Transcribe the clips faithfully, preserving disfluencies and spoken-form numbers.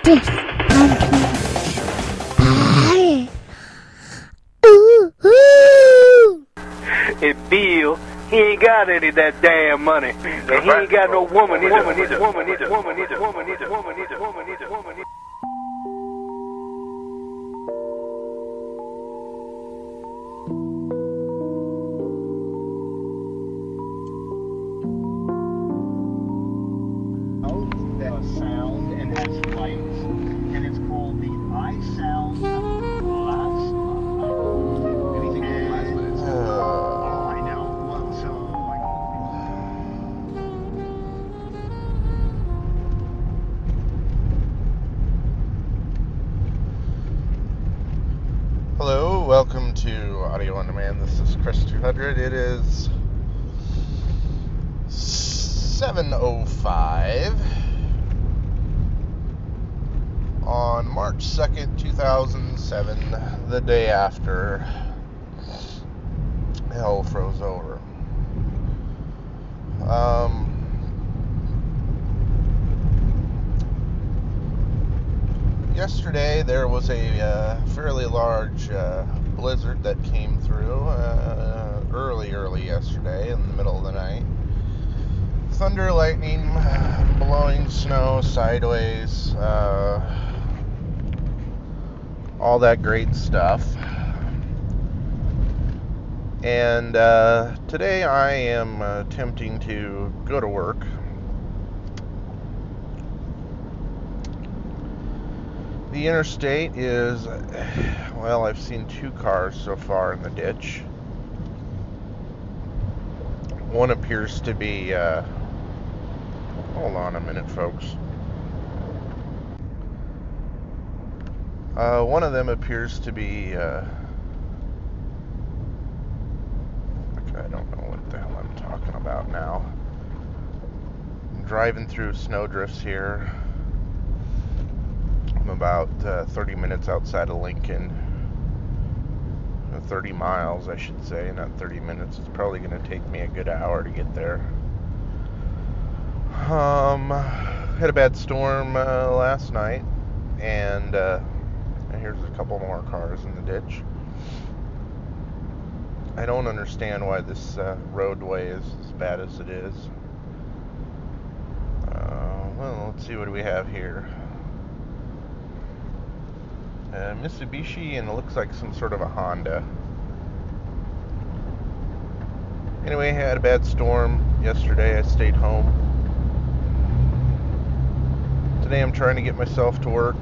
This pumpkin pie. Ooh, ooh. Hey, Bill, he ain't got any of that damn money. And he ain't got no woman either. Woman either. Woman either. Woman either. Woman either. Woman either. Woman either. Woman either. Sound and has lights, and it's called the iSound Plasma. Anything with plasma is. Oh, I know. Well, so like. Hello, welcome to Audio on Demand. This is Chris two hundred. It is seven oh five. On March second, two thousand seven, the day after hell froze over. Um, yesterday there was a uh, fairly large uh, blizzard that came through uh, early, early yesterday in the middle of the night. Thunder, lightning, blowing snow sideways, uh, all that great stuff. And uh, today I am uh, attempting to go to work. The interstate is, well, I've seen two cars so far in the ditch. One appears to be, uh, hold on a minute, folks. Uh, one of them appears to be, uh, I don't know what the hell I'm talking about now. I'm driving through snowdrifts here. I'm about uh, thirty minutes outside of Lincoln. Uh, thirty miles, I should say, not thirty minutes. It's probably going to take me a good hour to get there. Um, had a bad storm uh, last night, and, uh, and here's a couple more cars in the ditch. I don't understand why this uh, roadway is as bad as it is. Uh, well, let's see what do we have here. Uh, Mitsubishi, and it looks like some sort of a Honda. Anyway, I had a bad storm yesterday. I stayed home. Today I'm trying to get myself to work.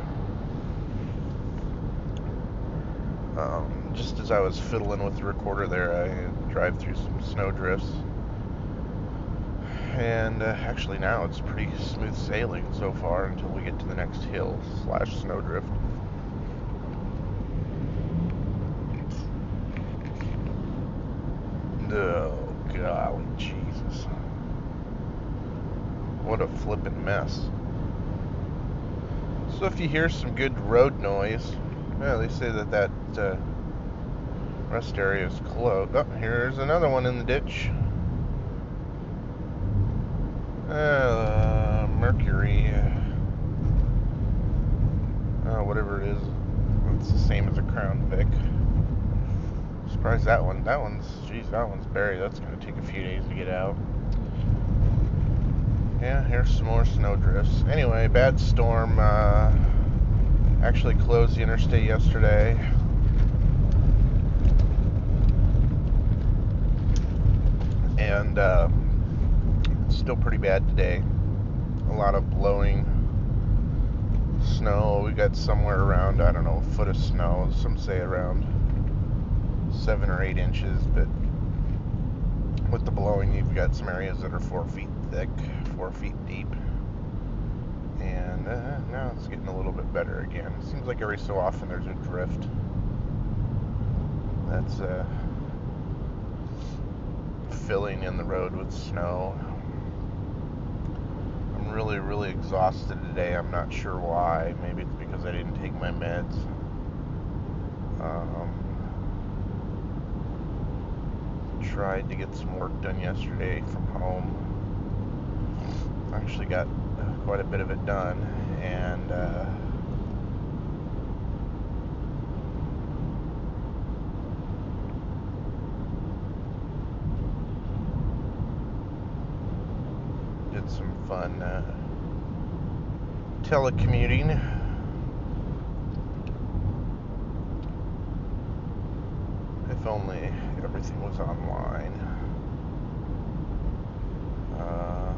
Um, just as I was fiddling with the recorder there, I drive through some snow drifts. And uh, actually now it's pretty smooth sailing so far until we get to the next hill slash snowdrift. Oh, golly Jesus. What a flippin' mess. So if you hear some good road noise, well, they say that that uh, rest area is closed. Oh, here's another one in the ditch. Uh, Mercury. Uh, whatever it is. It's the same as a Crown Vic. Surprised that one. That one's, geez, that one's buried. That's going to take a few days to get out. Yeah, here's some more snow drifts. Anyway, bad storm. Uh, actually closed the interstate yesterday. And uh, it's still pretty bad today. A lot of blowing snow. We got somewhere around, I don't know, a foot of snow. Some say around seven or eight inches, but with the blowing, you've got some areas that are four feet thick, four feet deep, and uh, now it's getting a little bit better again. It seems like every so often there's a drift that's uh, filling in the road with snow. I'm really, really exhausted today. I'm not sure why. Maybe it's because I didn't take my meds. Um, tried to get some work done yesterday from home. I actually got quite a bit of it done, and uh, did some fun uh, telecommuting. If only everything was online. Uh,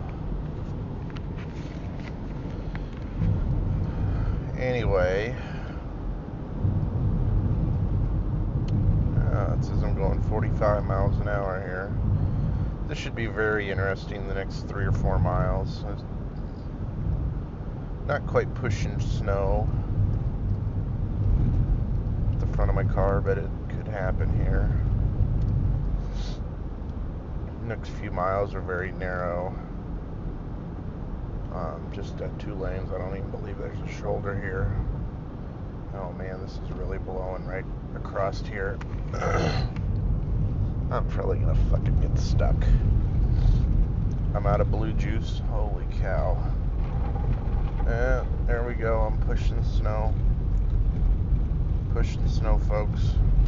anyway, uh, it says I'm going forty-five miles an hour here. This should be very interesting the next three or four miles. It's not quite pushing snow at the front of my car, but it could happen here. Next few miles are very narrow. Um, just uh, two lanes. I don't even believe there's a shoulder here. Oh man, this is really blowing right across here. I'm probably gonna fucking get stuck. I'm out of blue juice. Holy cow. Eh, there we go. I'm pushing snow. Pushing snow, folks.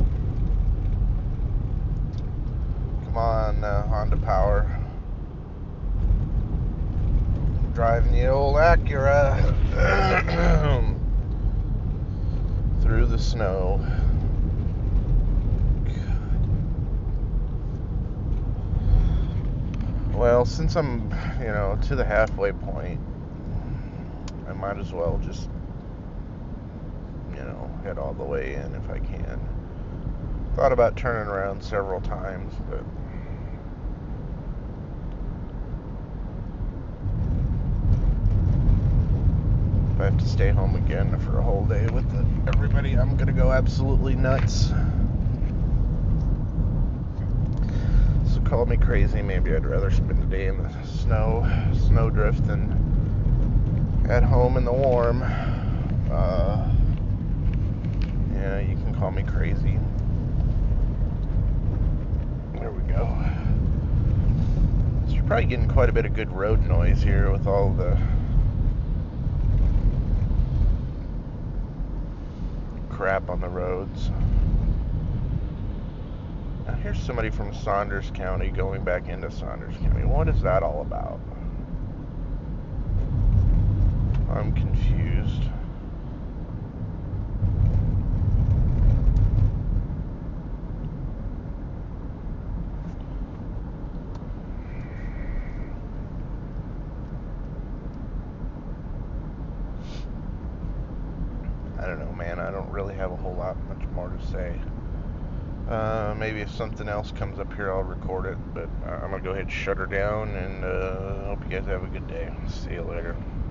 Come on, uh, Honda Power. Driving the old Acura through the snow. Well, since I'm, you know, to the halfway point, I might as well just, you know, head all the way in if I can. Thought about turning around several times, but if I have to stay home again for a whole day with the, everybody, I'm gonna go absolutely nuts. So call me crazy. Maybe I'd rather spend a day in the snow, snowdrift than at home in the warm. Uh, yeah, you can call me crazy. There we go. So you're probably getting quite a bit of good road noise here with all the crap on the roads. Now here's somebody from Saunders County going back into Saunders County. What is that all about? I'm confused. I don't know, man. I don't really have a whole lot much more to say. Uh, maybe if something else comes up here, I'll record it. But uh, I'm going to go ahead and shut her down, and uh, hope you guys have a good day. See you later.